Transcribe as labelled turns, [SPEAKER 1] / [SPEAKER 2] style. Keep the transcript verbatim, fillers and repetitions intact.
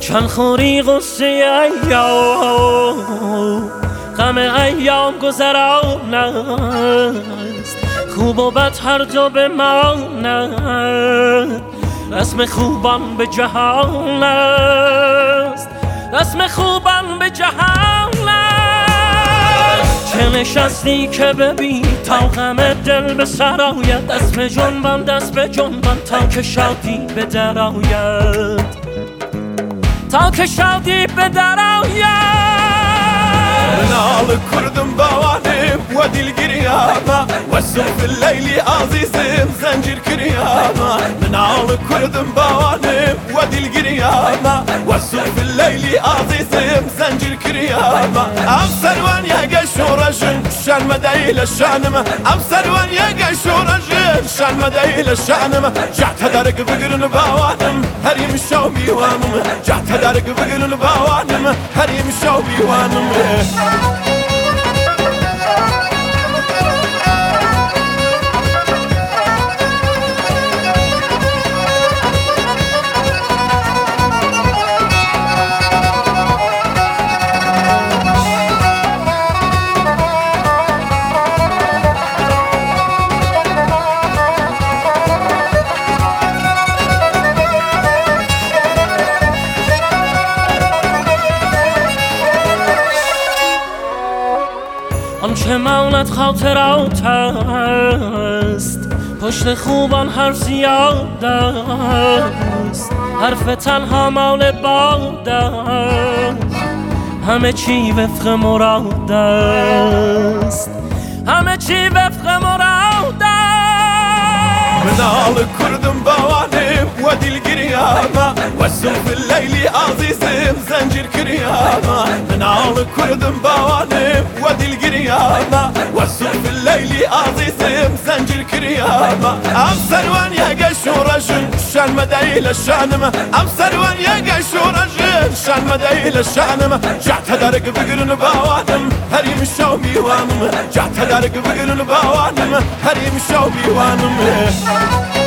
[SPEAKER 1] روشن خوری غصه ایام، غم ایام گذران است، خوب و بد هر جا بماند، رسم خوبان به جهان است، رسم خوبان به جهان است. چه نشستی که ببین تا غم دل به سر آید، دست به جنبان دست به جنبان تا که شادی به در آید، تا که شادی به در آید.
[SPEAKER 2] منال كردم بوانم ودي القريامة والسوف الليلي عزيزم زنجير كريامة. منال كردم بوانم ودي القريامة والسوف الليلي عزيزم زنجير كريامة. أبصر وان يا شورجن شان مدايل الشانمة، أبصر وان يا شورجن شان مدايل الشانمة. جعت هدارك بقرن بوانم هريم الشو بيوانم، جعت هدارك بقرن بوانم هريم الشو بيوانم.
[SPEAKER 1] آنچه ماند خاطرات است، پشت خوبان حرف زیاد است، حرف تنها مال باد است، همه چی وفق مراد است، همه چی وفق مراد است.
[SPEAKER 2] منال كردم بوانم ودي القريامة والسوف الليلي عزيزم زنجير كريامة. منال كردم بوانم ودي القريامة والسوف الليلي عزيزم زنجير كريامة. أبصر وان يا شورجن شان مدايل الشانمة، أبصر وان يا شورجن شان مدايل الشانمة. جعت هدارك بقرن بوانم هريم الشو بيوانم، جعت هدارك بقرن بوانم هريم الشو بيوانم.